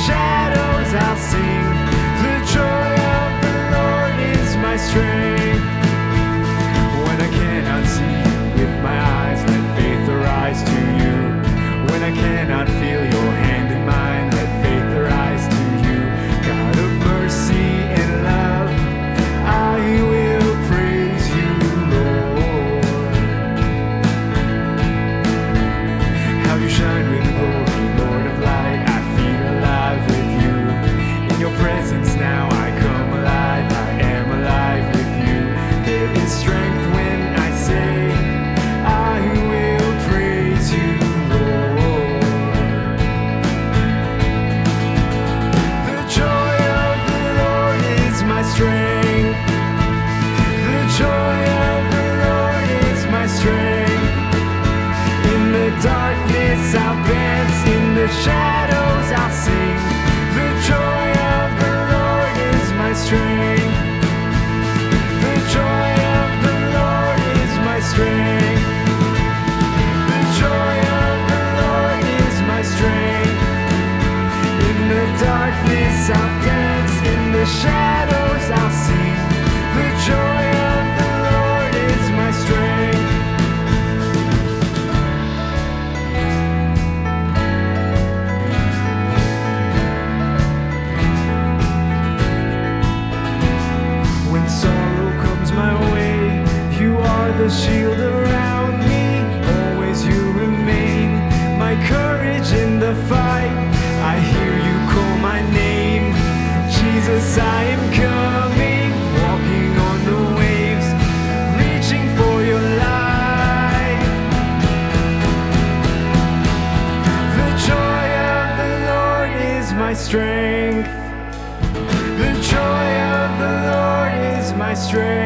shadows I'll sing. The joy of the Lord is my strength. When I cannot see you with my eyes, let faith arise to you. When I cannot feel your hand in mine, let faith arise to you. God of mercy and love, I will praise you, Lord. How you shine with glory, Lord of light. I feel alive with you. In your presence now I come alive. I am alive with you. There is strength when I say I will praise you, Lord. The joy of the Lord is my strength. The joy of the Lord is my strength. In the darkness I'll dance, in the shadows I'll sing. The joy of the Lord is my strength. The joy of the Lord is my strength. The joy of the Lord is my strength. In the darkness I'll dance, in the shadows I'll sing. The joy of the Lord is my strength. When sorrow comes my way, you are the shield around me. Always you remain my courage in the fight. I hear you call my name. Jesus, I am coming. Walking on the waves, reaching for your light. The joy of the Lord is my strength. The joy of the Lord is my strength.